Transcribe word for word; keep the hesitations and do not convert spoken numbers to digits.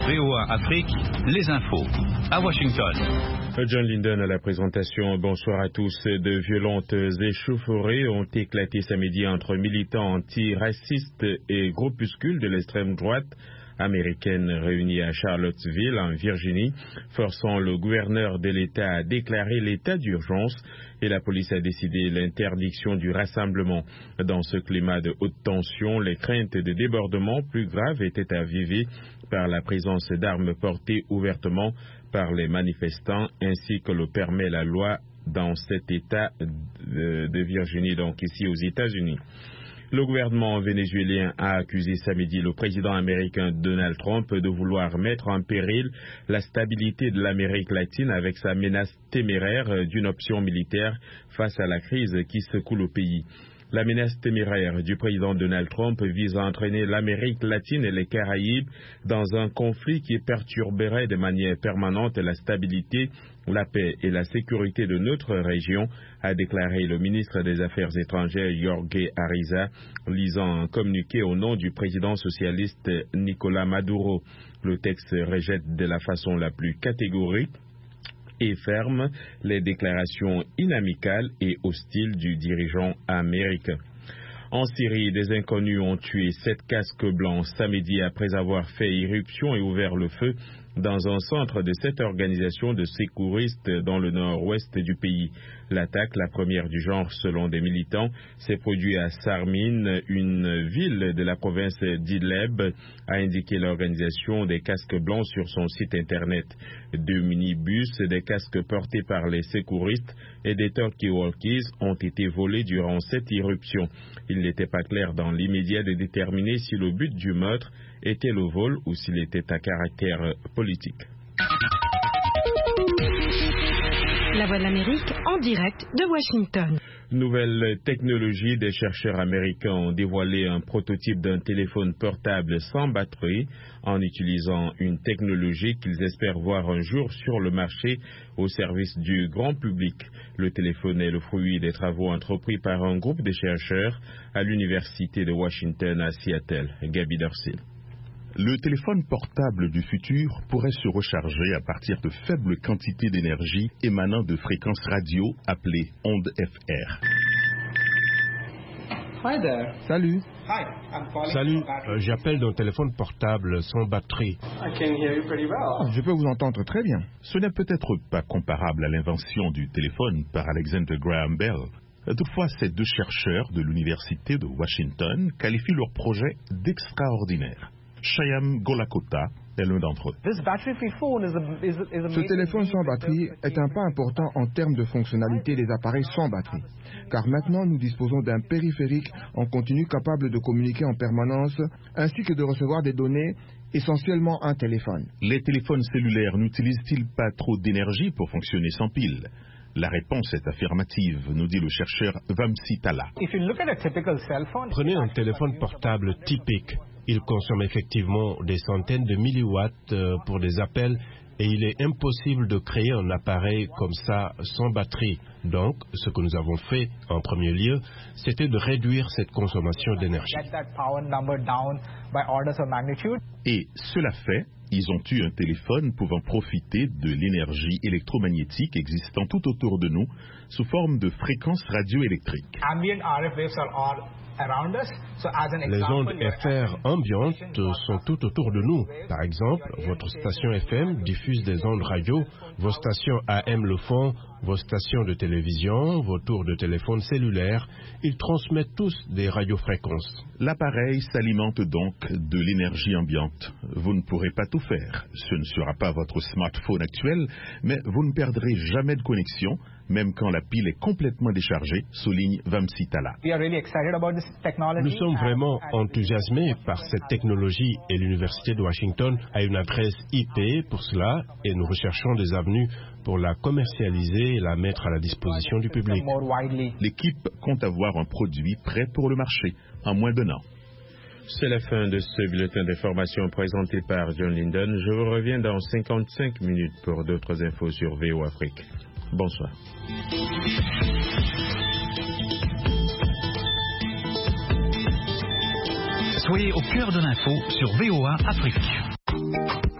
V O A Afrique, les infos, à Washington. John Linden à la présentation. Bonsoir à tous. De violentes échauffourées ont éclaté samedi entre militants antiracistes et groupuscules de l'extrême droite américaine réunis à Charlottesville, en Virginie, forçant le gouverneur de l'État à déclarer l'état d'urgence et la police a décidé l'interdiction du rassemblement. Dans ce climat de haute tension, les craintes de débordements plus graves étaient avivées par la présence d'armes portées ouvertement par les manifestants, ainsi que le permet la loi dans cet État de, de Virginie, donc ici aux États-Unis. Le gouvernement vénézuélien a accusé samedi le président américain Donald Trump de vouloir mettre en péril la stabilité de l'Amérique latine avec sa menace téméraire d'une option militaire face à la crise qui secoue le pays. La menace téméraire du président Donald Trump vise à entraîner l'Amérique latine et les Caraïbes dans un conflit qui perturberait de manière permanente la stabilité, la paix et la sécurité de notre région, a déclaré le ministre des Affaires étrangères Jorge Ariza, lisant un communiqué au nom du président socialiste Nicolás Maduro. Le texte rejette de la façon la plus catégorique et ferme les déclarations inamicales et hostiles du dirigeant américain. En Syrie, des inconnus ont tué sept casques blancs samedi après avoir fait irruption et ouvert le feu dans un centre de cette organisation de secouristes dans le nord-ouest du pays. L'attaque, la première du genre selon des militants, s'est produite à Sarmin, une ville de la province d'Idleb, a indiqué l'organisation des casques blancs sur son site internet. Deux minibus, des casques portés par les secouristes et des talkie-walkies ont été volés durant cette irruption. Il n'était pas clair dans l'immédiat de déterminer si le but du meurtre était le vol ou s'il était à caractère politique. La Voix de l'Amérique en direct de Washington. Nouvelle technologie, des chercheurs américains ont dévoilé un prototype d'un téléphone portable sans batterie en utilisant une technologie qu'ils espèrent voir un jour sur le marché au service du grand public. Le téléphone est le fruit des travaux entrepris par un groupe de chercheurs à l'Université de Washington à Seattle. Gaby Dorsil. Le téléphone portable du futur pourrait se recharger à partir de faibles quantités d'énergie émanant de fréquences radio appelées ondes F R. Hi there. Salut. Hi, I'm calling Salut, from battery. euh, j'appelle d'un téléphone portable sans batterie. I can hear you pretty well. Je peux vous entendre très bien. Ce n'est peut-être pas comparable à l'invention du téléphone par Alexander Graham Bell. Toutefois, ces deux chercheurs de l'Université de Washington qualifient leur projet d'extraordinaire. Shyam Golakota est l'un d'entre eux. Ce téléphone sans batterie est un pas important en termes de fonctionnalité des appareils sans batterie. Car maintenant, nous disposons d'un périphérique en continu capable de communiquer en permanence ainsi que de recevoir des données, essentiellement un téléphone. Les téléphones cellulaires n'utilisent-ils pas trop d'énergie pour fonctionner sans pile ? La réponse est affirmative, nous dit le chercheur Vamsi Tala. Prenez un téléphone portable typique. Il consomme effectivement des centaines de milliwatts pour des appels et il est impossible de créer un appareil comme ça sans batterie. Donc, ce que nous avons fait en premier lieu, c'était de réduire cette consommation d'énergie. Et cela fait, ils ont eu un téléphone pouvant profiter de l'énergie électromagnétique existant tout autour de nous sous forme de fréquences radioélectriques. Les ondes F R ambiantes sont tout autour de nous. Par exemple, votre station F M diffuse des ondes radio, vos stations A M le font, vos stations de télévision, vos tours de téléphone cellulaire, ils transmettent tous des radiofréquences. L'appareil s'alimente donc de l'énergie ambiante. Vous ne pourrez pas tout faire. Ce ne sera pas votre smartphone actuel, mais vous ne perdrez jamais de connexion, même quand la pile est complètement déchargée, souligne Vamsi Tala. Nous sommes vraiment enthousiasmés par cette technologie et l'Université de Washington a une adresse I P pour cela et nous recherchons des avenues pour la commercialiser et la mettre à la disposition du public. L'équipe compte avoir un produit prêt pour le marché en moins d'un an. C'est la fin de ce bulletin d'information présenté par John Linden. Je vous reviens dans cinquante-cinq minutes pour d'autres infos sur V O Afrique. Bonsoir. Soyez au cœur de l'info sur V O A Afrique.